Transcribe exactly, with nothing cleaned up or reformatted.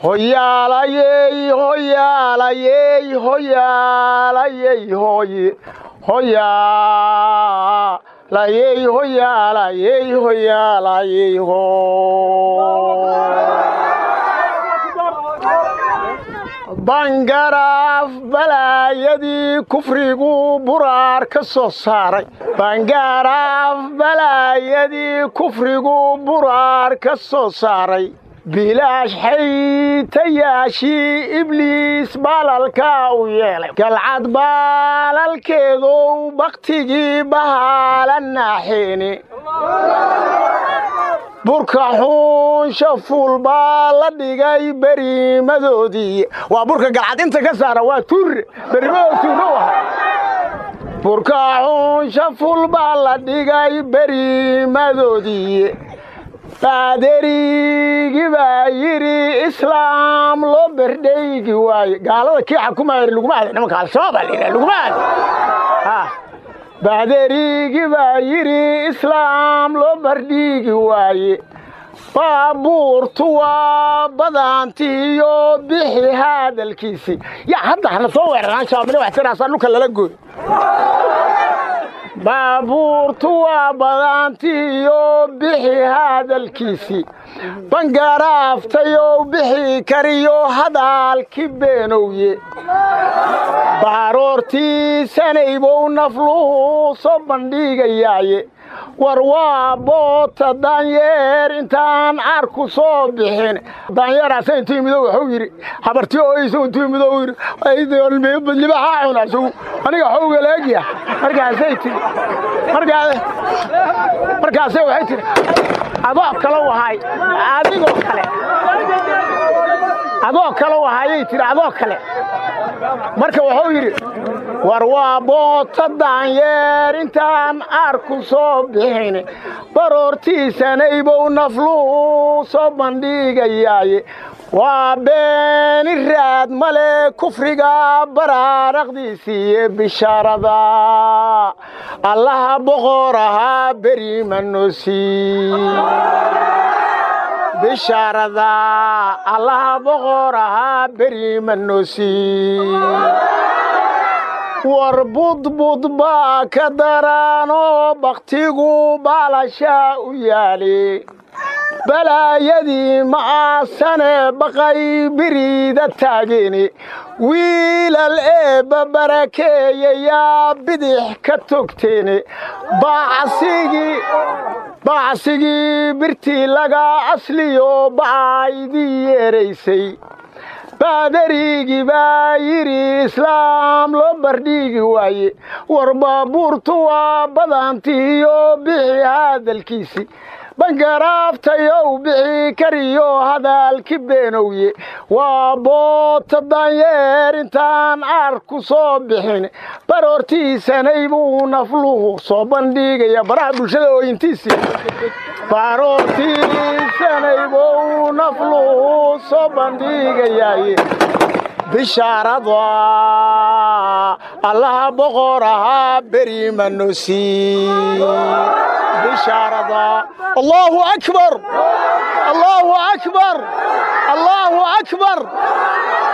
hoyaalayey hoyaalayey hoyaalayey hoye hoyaalayey hoyaalayey hoyaalayey ho bangaraaf balaayadii kufrigu buraar ka soo saaray bangaraaf balaayadii kufrigu buraar ka soo saaray bilaash xaytayaashii ibliis baalalkaa u yeelay galcad baalalkeedow baktigii bahaala naaxeeni burka xuunsha fuul baa la dhigay beriimadoodii waa burka galcad inta ka saara waa tuure berimadoo tuuro waha burka xuunsha fuul baa la dhigay beriimadoodii baaderigi baa yidhi islaam loo berdhaygi waaye gaalada kii xakumayr laguma aday nimanka al-shabaab baa layidhaha laguma aday baaderigi baa yidhi islaam loo berdhigi waaye baabuurtu waa badaantiiyo bixi hadalkiisii yaa hadda hana soo weeraraan shabaabnimo waxtiraasaa dhulka lala gooy baabuurtu waa badaantiiyo bixi hadalkiisii bangaraaftayow bixi kariyo hadaalki beenowye baaroortiisanaybow nafluhu soo bandhigayaaye war waa boota daanyeer intaan carku soo bixin daanyeeraasa intuu yimido wuxuu yidhi habartii ooysa intuu yimido uu yidhi libaxaa cuna isagu aniga xowga laegya markaasay tiri markaasay waxay tiri adoo kale wahay adigoo kale adoo kale wahayay tiri adoo kale marka wuxuu yidhi war waa boota daanyeer intaan arku soo bixin baroortiisanaybow nafluhu soo bandhigayaaye waa beeni raad male kufriga baraaraqdiisiiye bishaarada allaha boqor ahaa beriimanoosii bishaarada allaha boqor ahaa beriimanoosii war budbud baa ka daraanoo baktigu baalashaa u yaali balaayadii macaasane baqay biriida taageeni wiilal eebba barakeeyayaa bidix ka togteeni bacsigii birtii laga asliyo bacaydii yeeraysay baaderigi baa yidhi islaam loo bardhigi waaye war baabuurtu waa badaantiiyo bixi hadalkiisii bangaraaftayow bixi kariyo hadaalki beenowye waa boota daanyeer intaan carku soo bixin baroortiisanay buu nafluhu soo bandhigaya baraha bulshada ooyintiisii baroortiisanay buu nafluhu soo bandhigayaaye bishaarada allaha boqor ahaa beriimanoosii bishaarada allahu akbar allahu akbar allahu akbar